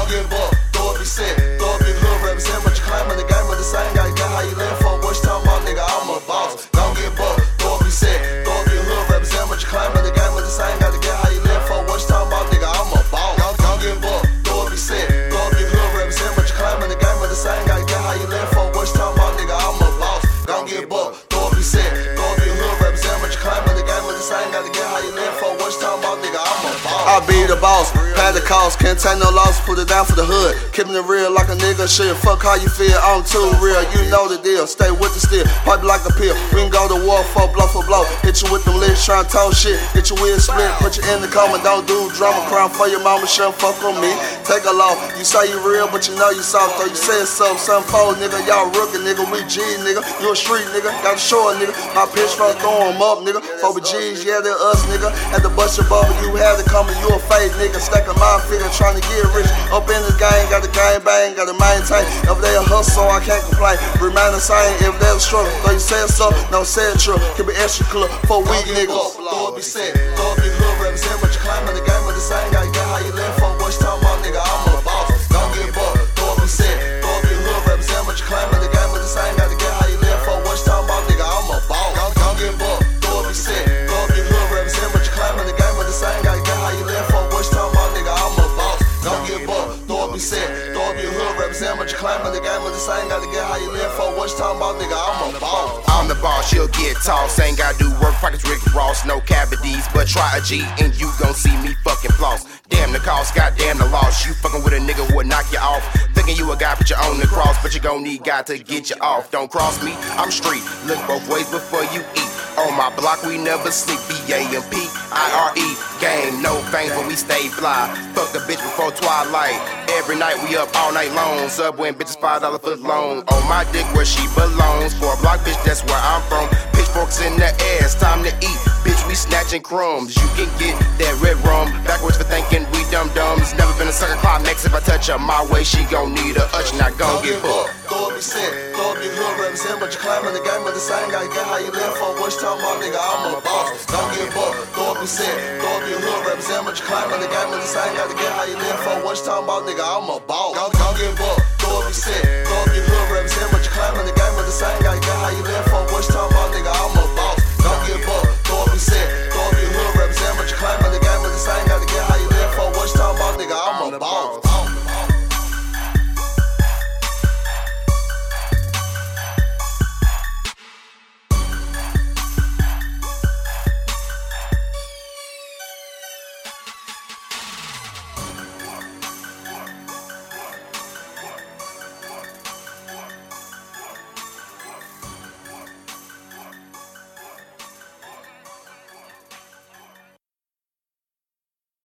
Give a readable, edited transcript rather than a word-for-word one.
Don't get bucked, throw up your set, throw up your hood, represent what you claim in the game of the same. Gotta get how you live for. What you talking about, nigga? I'm a boss. Don't get bucked, throw up your set, throw up your hood, represent what you claim in the game of the same. Gotta get how you live for. What you talking about, nigga? I'm a boss. Don't get bucked, throw up your set, throw up your hood, represent what you claim in the game of the same. Gotta get how you live for. What you talking about, nigga? I'm a boss. Don't get bucked, throw up your set, throw up your hood, represent what you claim in the game of the same. Gotta get how you live for. What you talking about, nigga? I'm a boss. I be the boss, pay the cost, can't take no loss, put it down for the hood. Keeping it real like a nigga shit. Fuck how you feel, I'm too real. You know the deal, stay with the steel, pipe like a pill. We can go to war for blow. Hit you with them lids, tryna talk shit. Get your wheel split, put you in the coma. Don't do drama, crying for your mama, shouldn't fuck on me. Take a loss, you say you real, but you know you soft. Though you said so, some foes, nigga, y'all rookie, nigga. We G, nigga, you a street, nigga. Got a short, nigga. My pitch front, throw 'em up, nigga. For G's, yeah, they're us, nigga. At the bust your bubble, you had it coming, you a fake nigga. Stack a mind figure, tryna get rich. Up in the game, got the game bang, gotta maintain. If they a hustle, I can't complain. Remain the same if they a struggle. Though you said so, no said true. Keep it extra clear for weak niggas. Throw up your set, throw up your hood, represent what you claim in the game of the same. Gotta get how you live for. What you talking about, nigga? I'm a boss. Don't get bucked, throw up your set, throw up your hood, represent what you claim in the game of the same. Gotta get how you live for. What you talking about, nigga? I'm a boss. Don't get bucked, throw up your set, throw up your hood, represent what you claim in the game of the same. Gotta get how you live for. What you talking about, nigga? I'm a boss. Don't get bucked, throw up your set, throw up your hood, represent what you claim in the game of the same. Gotta get how you live for. What you talking about, nigga? I'm a boss. I'm the boss, she'll get tossed. Ain't gotta do work, pockets Rick Ross. No cavities, but try a G and you gon' see me fucking floss. Damn the cost, goddamn the loss. You fucking with a nigga who'll knock you off. Thinking you a guy, but you own the cross. But you gon' need God to get you off. Don't cross me, I'm street. Look both ways before you eat. On my block, we never sleep. B-A-M-P-I-R-E. Gang, no fame, but we stay fly. Fuck the bitch before twilight. Every night we up all night long. Subway and bitches $5 foot long. On my dick where she belongs. For a block bitch, that's where I'm from. Pitchforks in the air, it's time to eat. Bitch, we snatching crumbs. You can get that red rum. Backwards for thinking we dumb-dumbs. Never been a sucker climax. If I touch her my way, she gon' need a utch. Not gon' get fucked. Throw up your set, throw up your hood, represent what you claim in the game of the same. Gotta get how you live for. What you talking about, nigga? I'm a boss. Don't get bucked, throw up your set, throw up your hood, represent what you claim in the game of the same. Gotta get how you live for. What you talking about, nigga? I'm a boss. Don't get bucked, throw up your set, throw up your hood, represent what you claim in the game of the same. Gotta get how you live for. What you talking about, nigga? I'm a boss. Don't get bucked, throw up your set, throw up your hood, represent what you claim in the game of the same. Gotta get how you live for. What you talking about, nigga? I'm a boss.